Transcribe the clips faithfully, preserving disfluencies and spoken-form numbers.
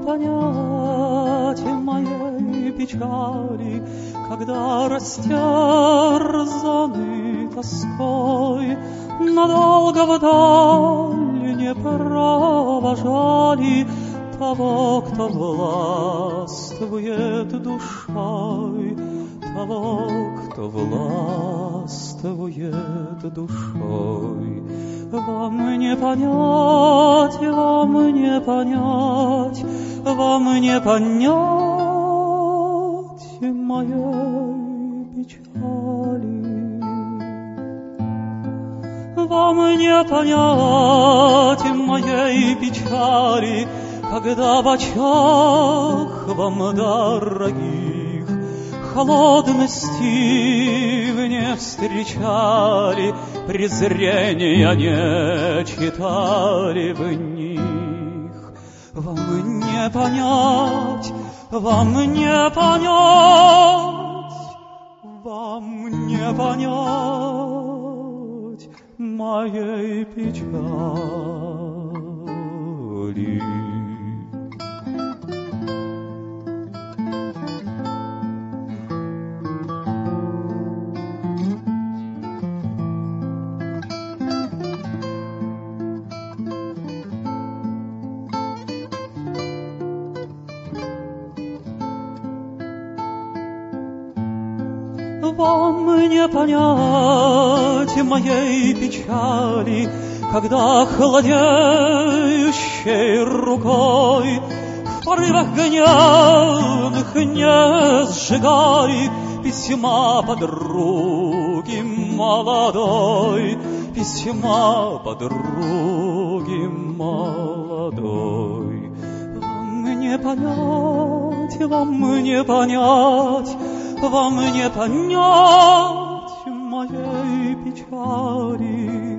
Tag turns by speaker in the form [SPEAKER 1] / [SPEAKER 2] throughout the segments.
[SPEAKER 1] понять моей печали, когда растерзаны тоской, надолго вдаль не провожали того, кто властвует душой, того, кто властвует душой. Вам не понять, вам не понять, вам не понять моей печали. Вам не понять моей печали, когда в очах вам дорогих холодности вы не встречали, презрения не читали в них. Вам не понять, вам не понять, вам не понять моей печали. Вам не понять моей печали, когда холодеющей рукой в порывах гневных не сжигай письма подруги молодой, письма подруги молодой. Вам не понять, вам не понять, вам не понять моей печали.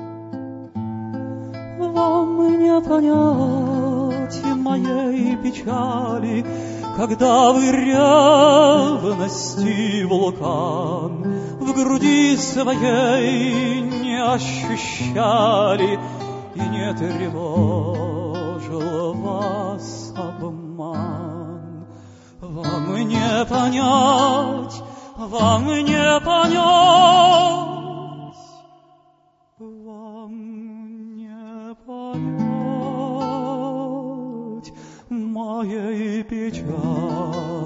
[SPEAKER 1] Вам не понять моей печали, когда вы ревности вулкан в груди своей не ощущали, и не тревожил вас обман. Вам не понять, вам не понять, вам не понять моей печали.